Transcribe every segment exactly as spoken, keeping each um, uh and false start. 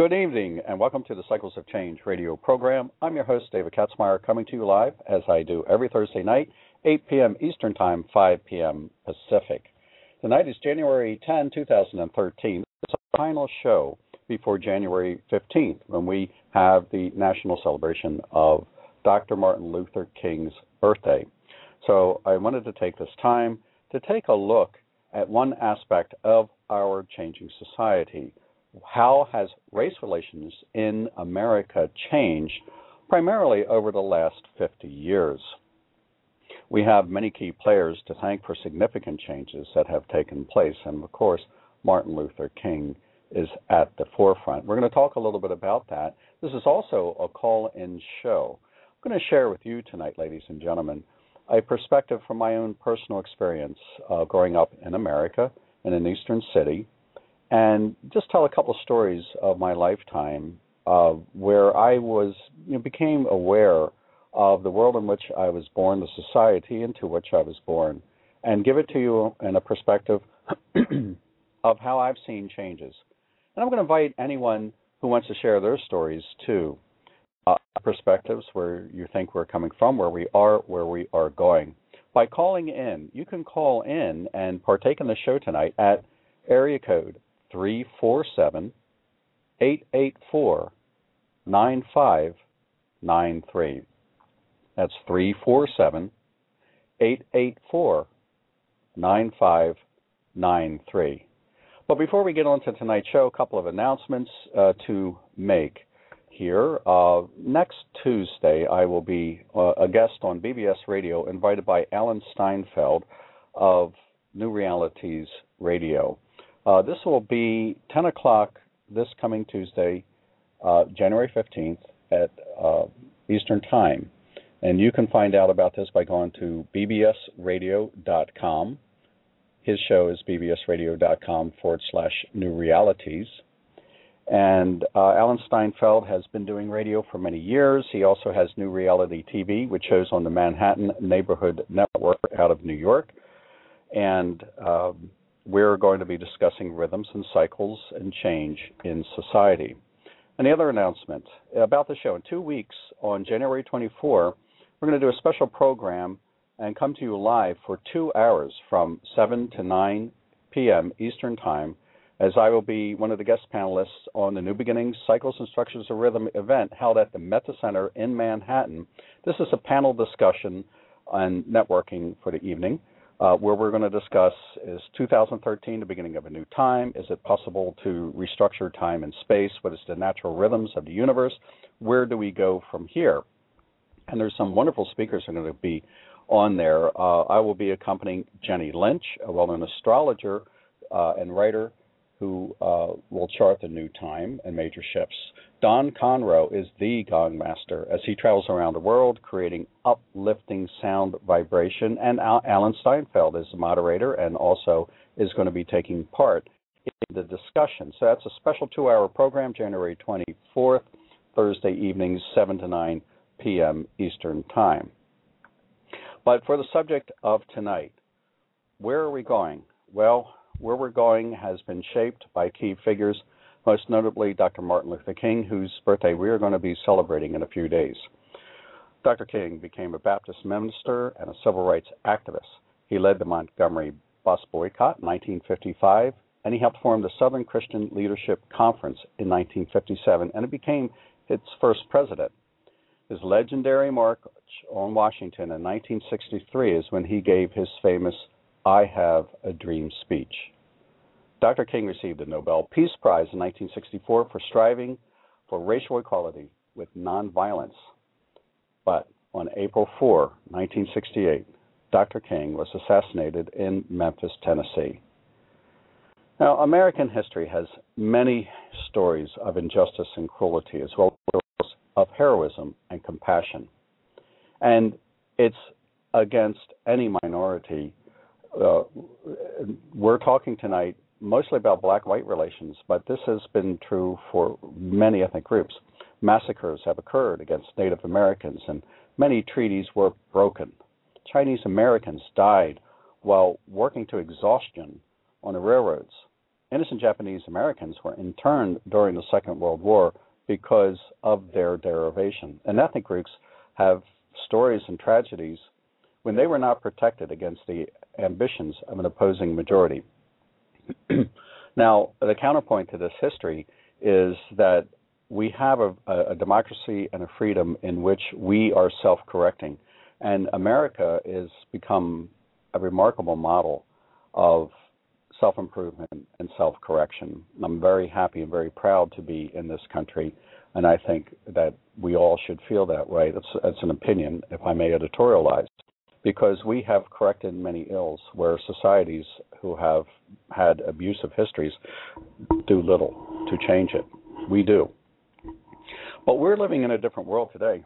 Good evening, and welcome to the Cycles of Change radio program. I'm your host, David Katzmeyer, coming to you live, as I do every Thursday night, eight p.m. Eastern Time, five p.m. Pacific. Tonight is January tenth, twenty thirteen. It's our final show before January fifteenth, when we have the national celebration of Doctor Martin Luther King's birthday. So I wanted to take this time to take a look at one aspect of our changing society. How has race relations in America changed primarily over the last fifty years? We have many key players to thank for significant changes that have taken place, and of course, Martin Luther King is at the forefront. We're going to talk a little bit about that. This is also a call-in show. I'm going to share with you tonight, ladies and gentlemen, a perspective from my own personal experience uh, growing up in America in an eastern city, and just tell a couple stories of my lifetime uh, where I was, you know, became aware of the world in which I was born, the society into which I was born, and give it to you in a perspective of how I've seen changes. And I'm going to invite anyone who wants to share their stories too, uh, perspectives where you think we're coming from, where we are, where we are going. By calling in, you can call in and partake in the show tonight at area code three four seven, eight eight four, nine five nine three. That's three four seven, eight eight four, nine five nine three. But before we get on to tonight's show, a couple of announcements uh, to make here. Uh, next Tuesday, I will be uh, a guest on B B S Radio, invited by Alan Steinfeld of New Realities Radio. Uh, this will be ten o'clock this coming Tuesday, uh, January fifteenth at uh, Eastern Time. And you can find out about this by going to b b s radio dot com. His show is b b s radio dot com forward slash new realities. And uh, Alan Steinfeld has been doing radio for many years. He also has New Reality T V, which shows on the Manhattan Neighborhood Network out of New York. And um, we're going to be discussing rhythms and cycles and change in society. And the other announcement about the show, in two weeks on January twenty-fourth, we're going to do a special program and come to you live for two hours from seven to nine p.m. Eastern Time, as I will be one of the guest panelists on the New Beginnings Cycles and Structures of Rhythm event held at the Meta Center in Manhattan. This is a panel discussion on networking for the evening. Uh, where we're going to discuss is two thousand thirteen, the beginning of a new time. Is it possible to restructure time and space? What is the natural rhythms of the universe? Where do we go from here? And there's some wonderful speakers who are going to be on there. Uh, I will be accompanying Jenny Lynch, a well-known astrologer uh, and writer who uh, will chart the new time and major shifts. Don Conroe is the gong master as he travels around the world creating uplifting sound vibration, and Al- Alan Steinfeld is the moderator and also is going to be taking part in the discussion. So that's a special two-hour program, January twenty-fourth, Thursday evenings, seven to nine p.m. Eastern Time. But for the subject of tonight, where are we going? Well, where we're going has been shaped by key figures, most notably Doctor Martin Luther King, whose birthday we are going to be celebrating in a few days. Doctor King became a Baptist minister and a civil rights activist. He led the Montgomery bus boycott in nineteen fifty-five, and he helped form the Southern Christian Leadership Conference in nineteen fifty-seven, and it became its first president. His legendary march on Washington in nineteen sixty-three is when he gave his famous I Have a Dream speech. Doctor King received the Nobel Peace Prize in nineteen sixty-four for striving for racial equality with nonviolence. But on April fourth, nineteen sixty-eight, Doctor King was assassinated in Memphis, Tennessee. Now, American history has many stories of injustice and cruelty, as well as of heroism and compassion. And it's against any minority. Uh, we're talking tonight mostly about black-white relations, but this has been true for many ethnic groups. Massacres have occurred against Native Americans, and many treaties were broken. Chinese Americans died while working to exhaustion on the railroads. innocent Japanese Americans were interned during the Second World War because of their derivation. And ethnic groups have stories and tragedies when they were not protected against the ambitions of an opposing majority. Now, the counterpoint to this history is that we have a, a democracy and a freedom in which we are self-correcting. And America has become a remarkable model of self-improvement and self-correction. I'm very happy and very proud to be in this country, and I think that we all should feel that way. That's, that's an opinion, if I may editorialize, because we have corrected many ills where societies who have had abusive histories do little to change it. We do. But we're living in a different world today,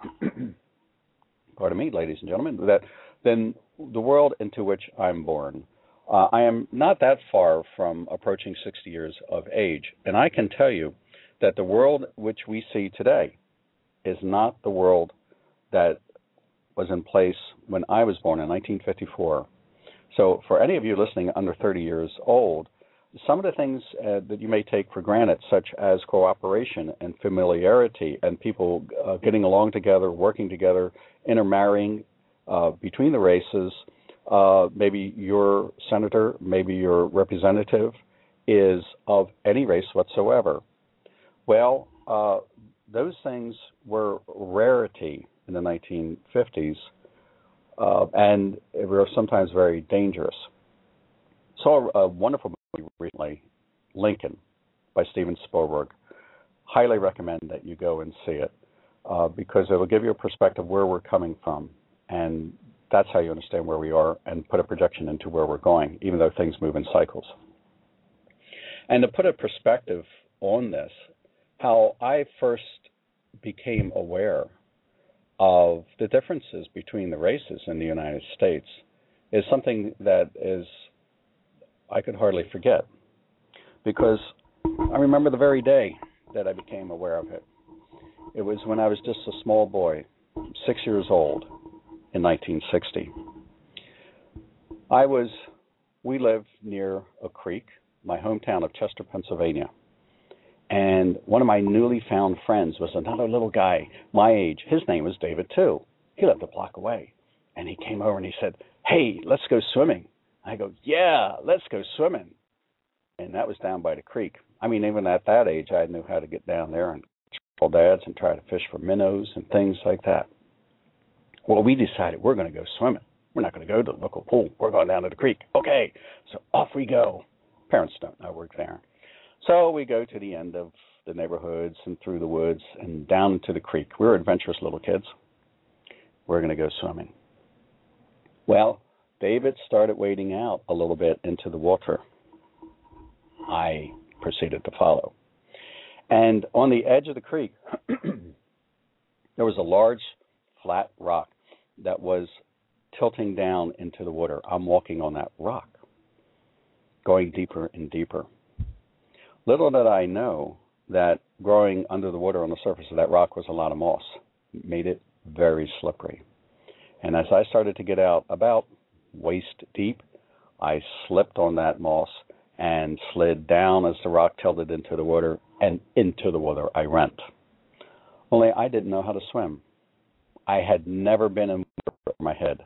pardon me, ladies and gentlemen, that than the world into which I'm born. Uh, I am not that far from approaching sixty years of age, and I can tell you that the world which we see today is not the world that was in place when I was born in nineteen fifty-four. So for any of you listening under thirty years old, some of the things uh, that you may take for granted, such as cooperation and familiarity and people uh, getting along together, working together, intermarrying uh, between the races, uh, maybe your senator, maybe your representative is of any race whatsoever. Well, uh, those things were rarity in the nineteen fifties, uh, and they were sometimes very dangerous. Saw a wonderful movie recently, Lincoln, by Steven Spielberg. Highly recommend that you go and see it, uh, because it'll give you a perspective where we're coming from, and that's how you understand where we are and put a projection into where we're going, even though things move in cycles. And to put a perspective on this, how I first became aware of the differences between the races in the United States is something that is I could hardly forget, because I remember the very day that I became aware of it. It was when I was just a small boy, six years old, in nineteen sixty. I was, we lived near a creek, my hometown of Chester, Pennsylvania. And one of my newly found friends was another little guy my age. His name was David, too. He lived a block away. And he came over and he said, "Hey, let's go swimming." I go, "Yeah, let's go swimming." And that was down by the creek. I mean, even at that age, I knew how to get down there and call dads and try to fish for minnows and things like that. Well, we decided we're going to go swimming. We're not going to go to the local pool. We're going down to the creek. Okay, so off we go. Parents don't know we're there. So we go to the end of the neighborhoods and through the woods and down to the creek. We were adventurous little kids. We're going to go swimming. Well, David started wading out a little bit into the water. I proceeded to follow. And on the edge of the creek, there was a large flat rock that was tilting down into the water. I'm walking on that rock, going deeper and deeper. Little did I know that growing under the water on the surface of that rock was a lot of moss. It made it very slippery. And as I started to get out about waist deep, I slipped on that moss and slid down as the rock tilted into the water, and into the water I went. Only I didn't know how to swim. I had never been in water over my head.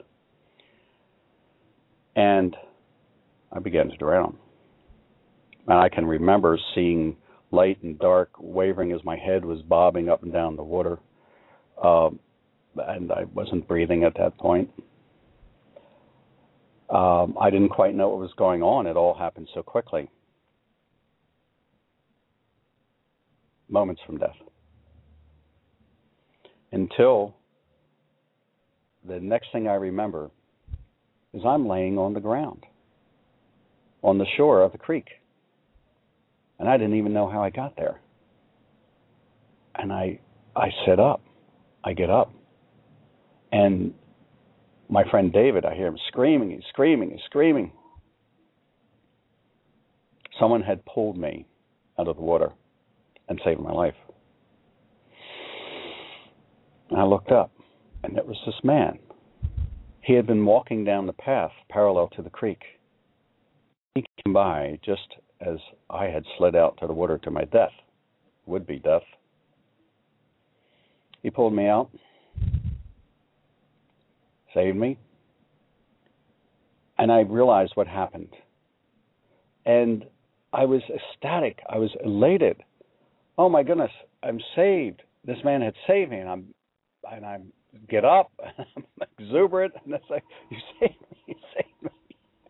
And I began to drown. And I can remember seeing light and dark wavering as my head was bobbing up and down the water. Um, and I wasn't breathing at that point. Um, I didn't quite know what was going on. It all happened so quickly. Moments from death. Until the next thing I remember is I'm laying on the ground, on the shore of the creek. And I didn't even know how I got there. And I I sit up. I get up. And my friend David, I hear him screaming, he's screaming, he's screaming. Someone had pulled me out of the water and saved my life. And I looked up, and it was this man. He had been walking down the path parallel to the creek. He came by just as I had slid out to the water to my death, would-be death. He pulled me out, saved me, and I realized what happened. And I was ecstatic. I was elated. Oh my goodness, I'm saved. This man had saved me, and I'm, and I'm get up. I'm exuberant, and it's like, you saved me, you saved me.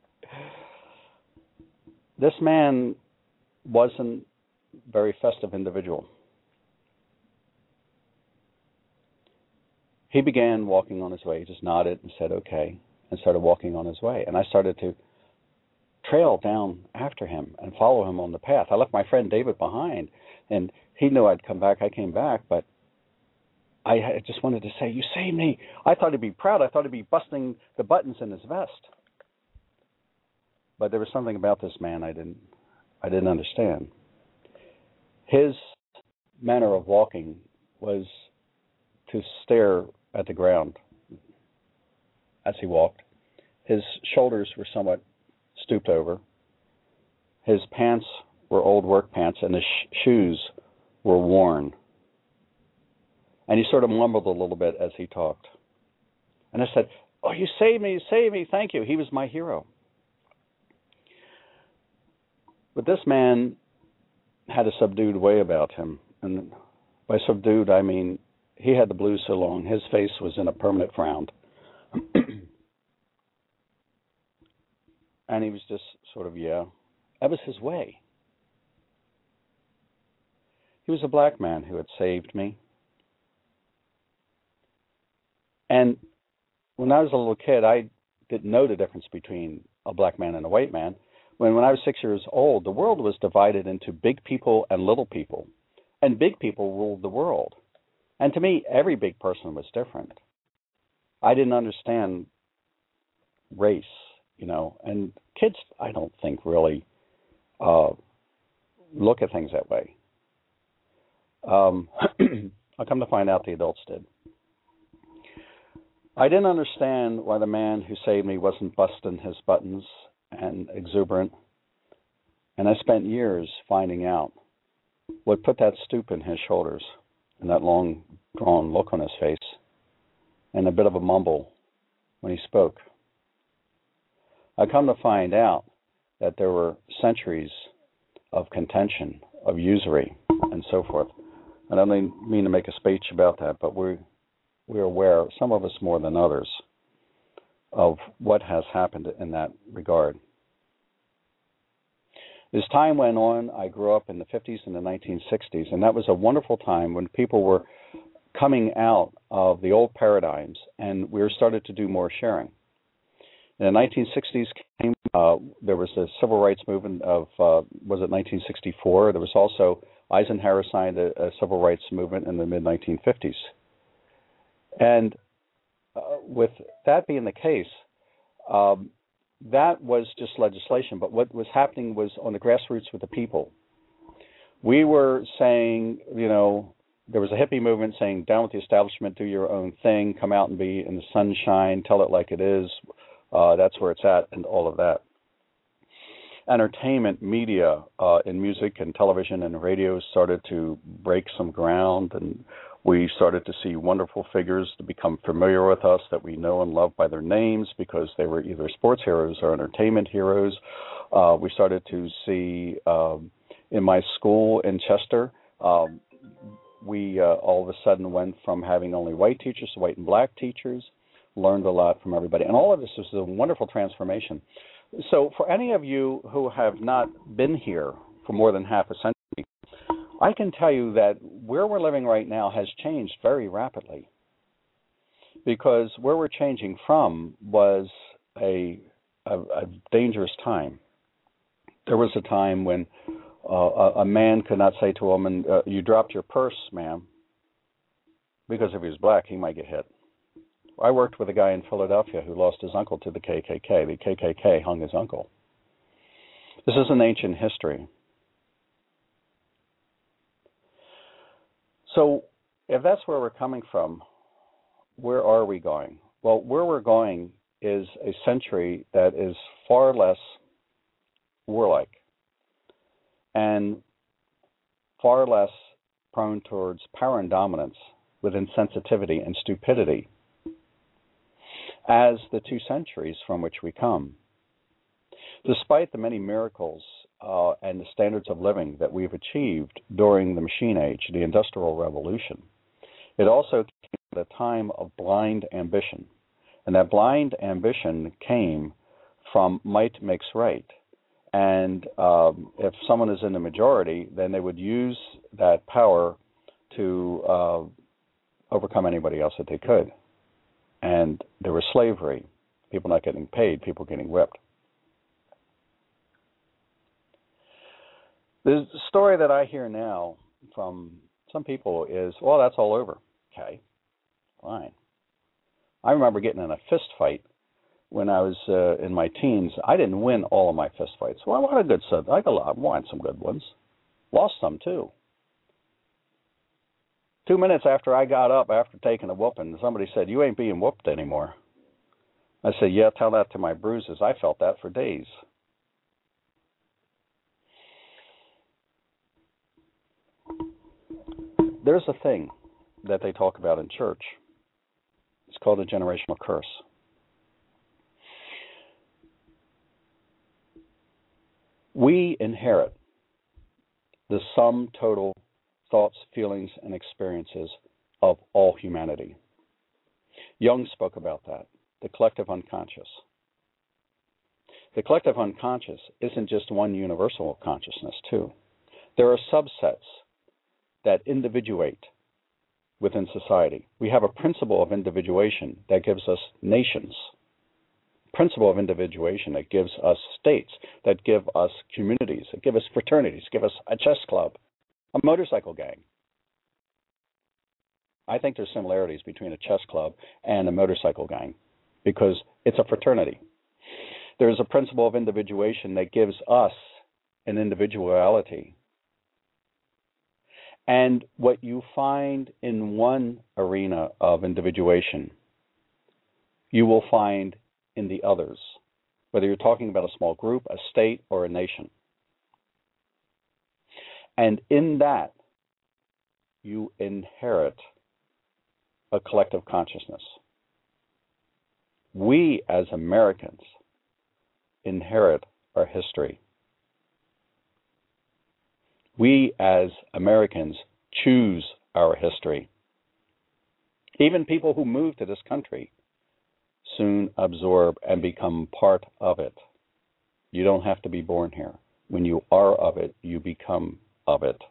This man wasn't a very festive individual. He began walking on his way. He just nodded and said, okay, and started walking on his way. And I started to trail down after him and follow him on the path. I left my friend David behind, and he knew I'd come back. I came back, but I just wanted to say, you saved me. I thought he'd be proud. I thought he'd be busting the buttons in his vest. But there was something about this man I didn't, I didn't understand. His manner of walking was to stare at the ground as he walked. His shoulders were somewhat stooped over. His pants were old work pants, and his sh- shoes were worn. And he sort of mumbled a little bit as he talked. And I said, oh, you saved me, you saved me, thank you. He was my hero. But this man had a subdued way about him. And by subdued, I mean he had the blues so long, his face was in a permanent frown. And he was just sort of, yeah, that was his way. He was a black man who had saved me. And when I was a little kid, I didn't know the difference between a black man and a white man. When, when I was six years old, the world was divided into big people and little people. And big people ruled the world. And to me, every big person was different. I didn't understand race, you know. And kids, I don't think, really uh, look at things that way. Um, I'll come to find out the adults did. I didn't understand why the man who saved me wasn't busting his buttons and exuberant. And I spent years finding out what put that stoop in his shoulders and that long, drawn look on his face and a bit of a mumble when he spoke. I come to find out that there were centuries of contention, of usury, and so forth. I don't mean to make a speech about that, but we we're aware, some of us more than others, of what has happened in that regard. As time went on, I grew up in the fifties and the nineteen sixties, and that was a wonderful time when people were coming out of the old paradigms, and we were started to do more sharing. In the nineteen sixties came, uh, there was the civil rights movement of, uh, was it nineteen sixty-four? There was also, Eisenhower signed a, a civil rights movement in the mid nineteen fifties. And uh, with that being the case, um, that was just legislation. But what was happening was on the grassroots with the people. We were saying, you know, there was a hippie movement saying, down with the establishment, do your own thing, come out and be in the sunshine, tell it like it is, uh, that's where it's at, and all of that. Entertainment, media, uh, in music and television and radio started to break some ground, and we started to see wonderful figures to become familiar with us that we know and love by their names because they were either sports heroes or entertainment heroes. Uh, we started to see um, in my school in Chester, um, we uh, all of a sudden went from having only white teachers to white and black teachers, learned a lot from everybody. And all of this was a wonderful transformation. So for any of you who have not been here for more than half a century, I can tell you that where we're living right now has changed very rapidly, because where we're changing from was a, a, a dangerous time. There was a time when uh, a, a man could not say to a woman, uh, you dropped your purse, ma'am, because if he was black, he might get hit. I worked with a guy in Philadelphia who lost his uncle to the K K K. The K K K hung his uncle. This is an ancient history. So if that's where we're coming from, where are we going? Well, where we're going is a century that is far less warlike. and far less prone towards power and dominance with insensitivity and stupidity as the two centuries from which we come. Despite the many miracles uh, and the standards of living that we've achieved during the machine age, the Industrial Revolution, it also came at a time of blind ambition. And that blind ambition came from might makes right. And um, if someone is in the majority, then they would use that power to uh, overcome anybody else that they could. And there was slavery, people not getting paid, people getting whipped. The story that I hear now from some people is, well, that's all over. Okay, fine. I remember getting in a fist fight when I was uh, in my teens. I didn't win all of my fist fights. Well, I wanted a good set. I got a lot. I won some good ones. Lost some too. Two minutes after I got up after taking a whooping, somebody said, "You ain't being whooped anymore." I said, "Yeah, tell that to my bruises. I felt that for days." There's a thing that they talk about in church. It's called a generational curse. We inherit the sum total thoughts, feelings, and experiences of all humanity. Jung spoke about that, the collective unconscious. The collective unconscious isn't just one universal consciousness, too. There are subsets that individuate within society. We have a principle of individuation that gives us nations, principle of individuation that gives us states, that give us communities, that give us fraternities, give us a chess club, a motorcycle gang. I think there's similarities between a chess club and a motorcycle gang because it's a fraternity. There's a principle of individuation that gives us an individuality. And what you find in one arena of individuation, you will find in the others, whether you're talking about a small group, a state, or a nation. And in that, you inherit a collective consciousness. We, as Americans, inherit our history. We, as Americans, choose our history. Even people who move to this country soon absorb and become part of it. You don't have to be born here. When you are of it, you become of it.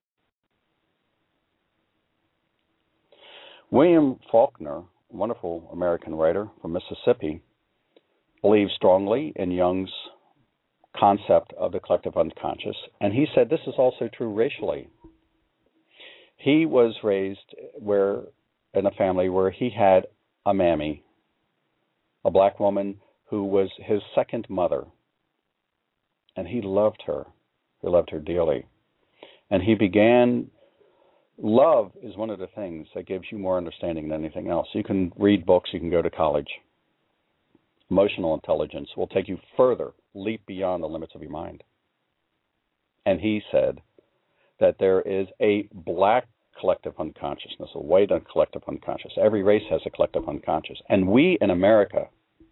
William Faulkner, a wonderful American writer from Mississippi, believes strongly in Jung's concept of the collective unconscious, and he said this is also true racially. He was raised where in a family where he had a mammy, a black woman who was his second mother, and he loved her. He loved her dearly. And he began, love is one of the things that gives you more understanding than anything else. You can read books, you can go to college. Emotional intelligence will take you further, leap beyond the limits of your mind. And he said that there is a black collective unconsciousness, a white collective unconscious. Every race has a collective unconscious. And we in America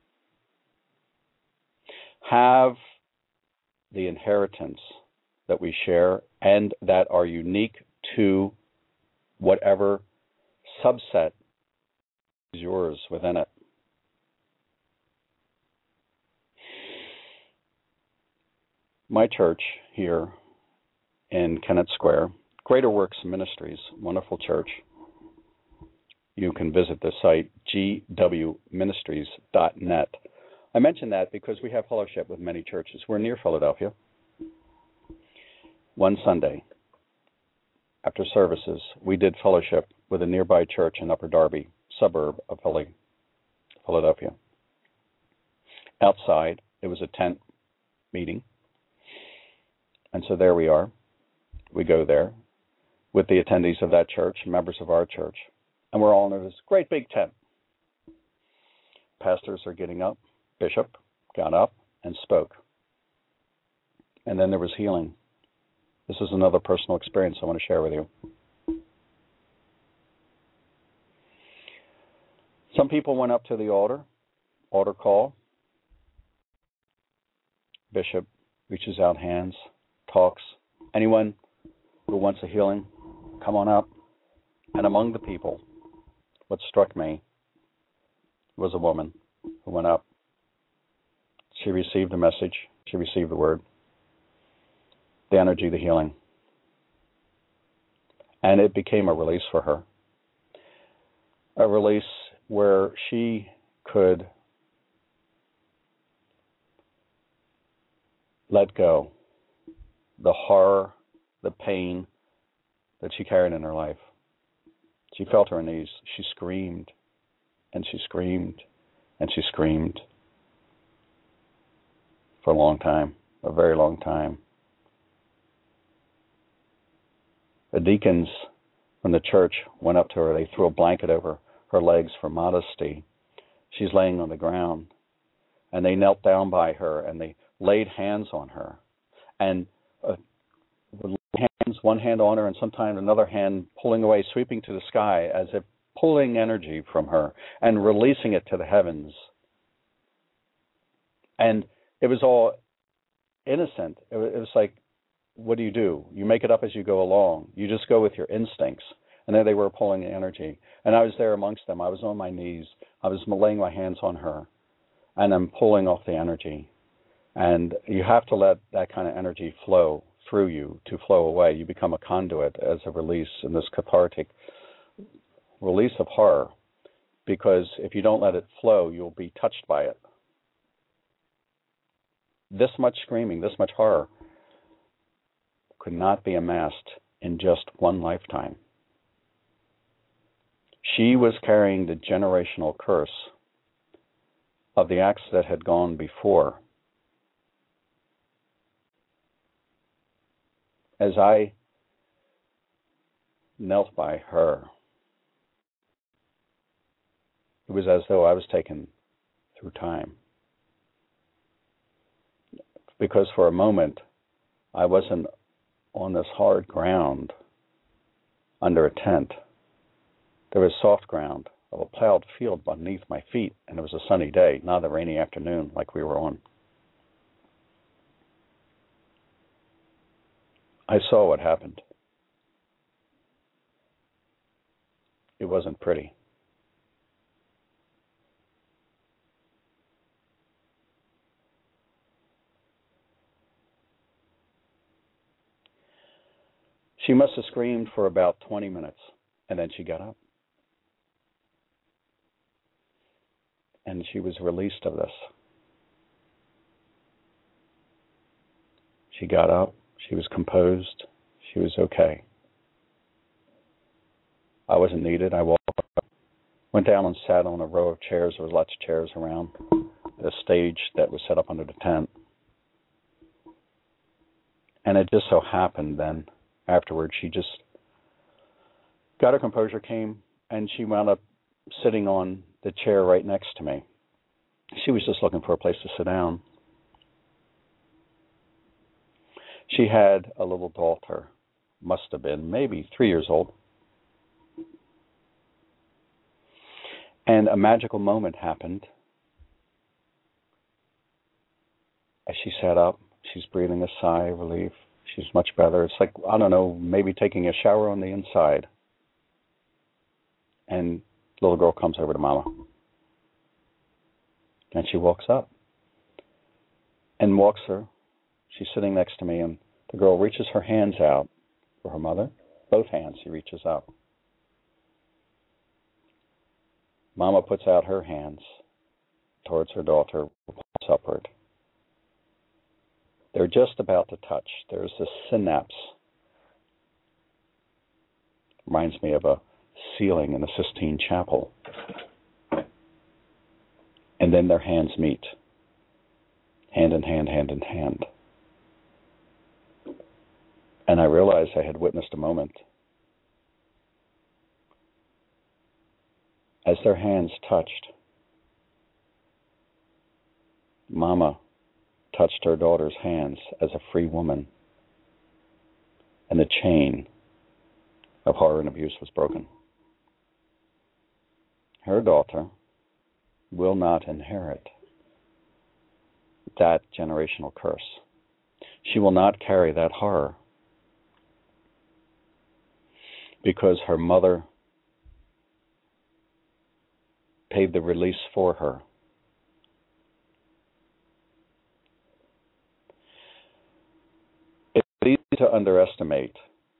have the inheritance that we share and that are unique to whatever subset is yours within it. My church here in Kennett Square, Greater Works Ministries, wonderful church. You can visit the site g w ministries dot net. I mention that because we have fellowship with many churches. We're near Philadelphia. One Sunday, after services, we did fellowship with a nearby church in Upper Darby, suburb of Philly, Philadelphia. Outside, it was a tent meeting. And so there we are. We go there with the attendees of that church, members of our church, and we're all in this great big tent. Pastors are getting up. Bishop got up and spoke. And then there was healing. This is another personal experience I want to share with you. Some people went up to the altar, altar call. Bishop reaches out hands, talks. Anyone who wants a healing, come on up. And among the people, what struck me was a woman who went up. She received the message. She received the word, the energy, the healing. And it became a release for her. A release where she could let go the horror, the pain that she carried in her life. She felt her knees. She screamed, and she screamed, and she screamed for a long time, a very long time. The deacons from the church went up to her. They threw a blanket over her legs for modesty. She's laying on the ground, and they knelt down by her, and they laid hands on her, and uh, hands, one hand on her, and sometimes another hand pulling away, sweeping to the sky, as if pulling energy from her and releasing it to the heavens. And it was all innocent. It was, it was like, what do you do? You make it up as you go along. You just go with your instincts. And there they were pulling the energy. And I was there amongst them. I was on my knees. I was laying my hands on her. And I'm pulling off the energy. And you have to let that kind of energy flow through you to flow away. You become a conduit as a release in this cathartic release of horror. Because if you don't let it flow, you'll be touched by it. This much screaming, this much horror could not be amassed in just one lifetime. She was carrying the generational curse of the acts that had gone before. As I knelt by her, it was as though I was taken through time. Because for a moment, I wasn't on this hard ground under a tent. There was soft ground of a plowed field beneath my feet, and it was a sunny day, not a rainy afternoon like we were on. I saw what happened. It wasn't pretty. She must have screamed for about twenty minutes, and then she got up. And she was released of this. She got up. She was composed. She was okay. I wasn't needed. I walked up, went down and sat on a row of chairs. There was lots of chairs around the stage that was set up under the tent. And it just so happened then, afterwards, she just got her composure, came, and she wound up sitting on the chair right next to me. She was just looking for a place to sit down. She had a little daughter, must have been maybe three years old. And a magical moment happened. As she sat up, she's breathing a sigh of relief. She's much better. It's like, I don't know, maybe taking a shower on the inside. And the little girl comes over to Mama. And she walks up and walks her. She's sitting next to me, and the girl reaches her hands out for her mother. Both hands she reaches up. Mama puts out her hands towards her daughter, points upward. They're just about to touch. There's this synapse. Reminds me of a ceiling in the Sistine Chapel. And then their hands meet. Hand in hand, hand in hand. And I realized I had witnessed a moment. As their hands touched, Mama touched her daughter's hands as a free woman. and the chain of horror and abuse was broken. Her daughter will not inherit that generational curse. She will not carry that horror because her mother paid the release for her. It's easy to underestimate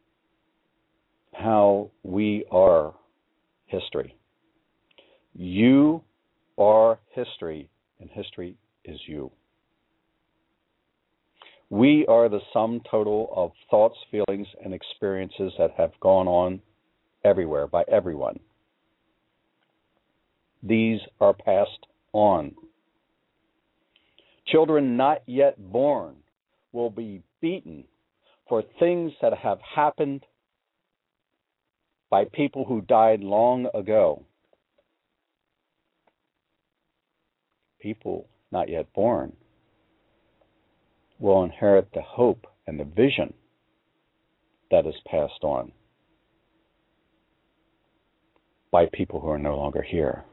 how we are history. You are history, and history is you. We are the sum total of thoughts, feelings, and experiences that have gone on everywhere by everyone. These are passed on. Children not yet born will be beaten for things that have happened by people who died long ago. People not yet born will inherit the hope and the vision that is passed on by people who are no longer here.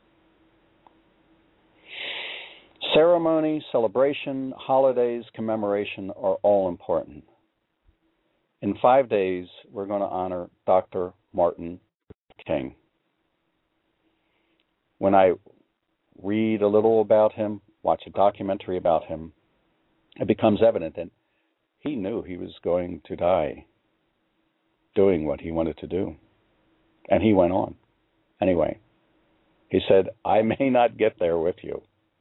Ceremony, celebration, holidays, commemoration are all important. In five days, we're going to honor Doctor Martin Luther King. When I read a little about him, watch a documentary about him, it becomes evident that he knew he was going to die doing what he wanted to do. And he went on. Anyway, he said, I may not get there with you,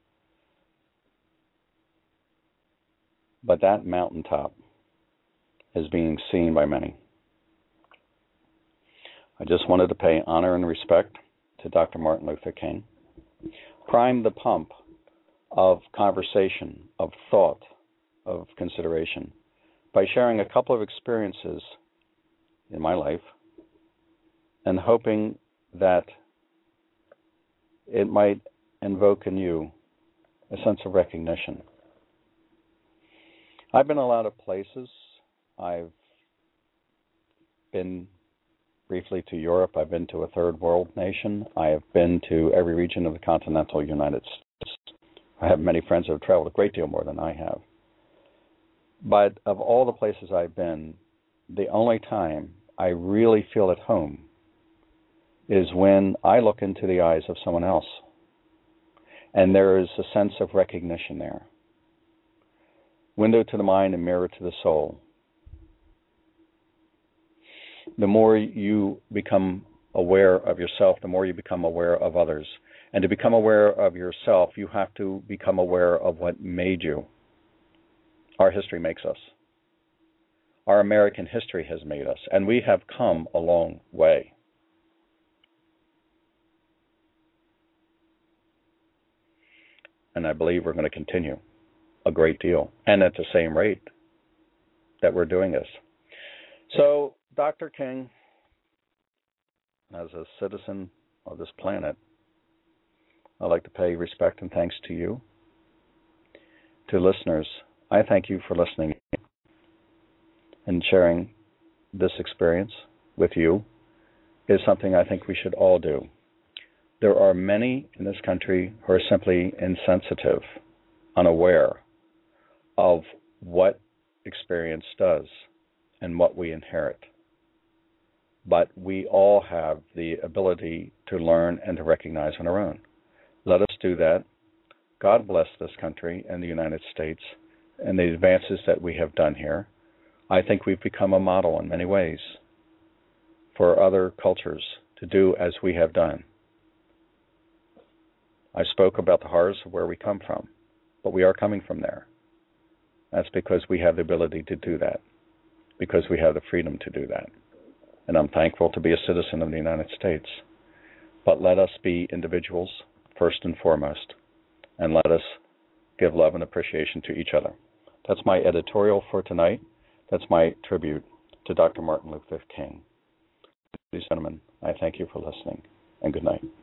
but that mountaintop is being seen by many. I just wanted to pay honor and respect to Doctor Martin Luther King, prime the pump of conversation, of thought, of consideration, by sharing a couple of experiences in my life and hoping that it might invoke in you a sense of recognition. I've been a lot of places. I've been briefly to Europe. I've been to a third world nation. I have been to every region of the continental United States. I have many friends who have traveled a great deal more than I have. But of all the places I've been, the only time I really feel at home is when I look into the eyes of someone else, and there is a sense of recognition there. Window to the mind and mirror to the soul. The more you become aware of yourself, the more you become aware of others. And to become aware of yourself, you have to become aware of what made you. Our history makes us. Our American history has made us, and we have come a long way. And I believe we're going to continue a great deal, and at the same rate that we're doing this. So, Doctor King, as a citizen of this planet, I'd like to pay respect and thanks to you. To listeners, I thank you for listening and sharing this experience with you is something I think we should all do. There are many in this country who are simply insensitive, unaware of what experience does and what we inherit. But we all have the ability to learn and to recognize on our own. Let us do that. God bless this country and the United States and the advances that we have done here. I think we've become a model in many ways for other cultures to do as we have done. I spoke about the horrors of where we come from, but we are coming from there. That's because we have the ability to do that, because we have the freedom to do that. And I'm thankful to be a citizen of the United States. But let us be individuals first and foremost, and let us give love and appreciation to each other. That's my editorial for tonight. That's my tribute to Doctor Martin Luther King. Ladies and gentlemen, I thank you for listening, and good night.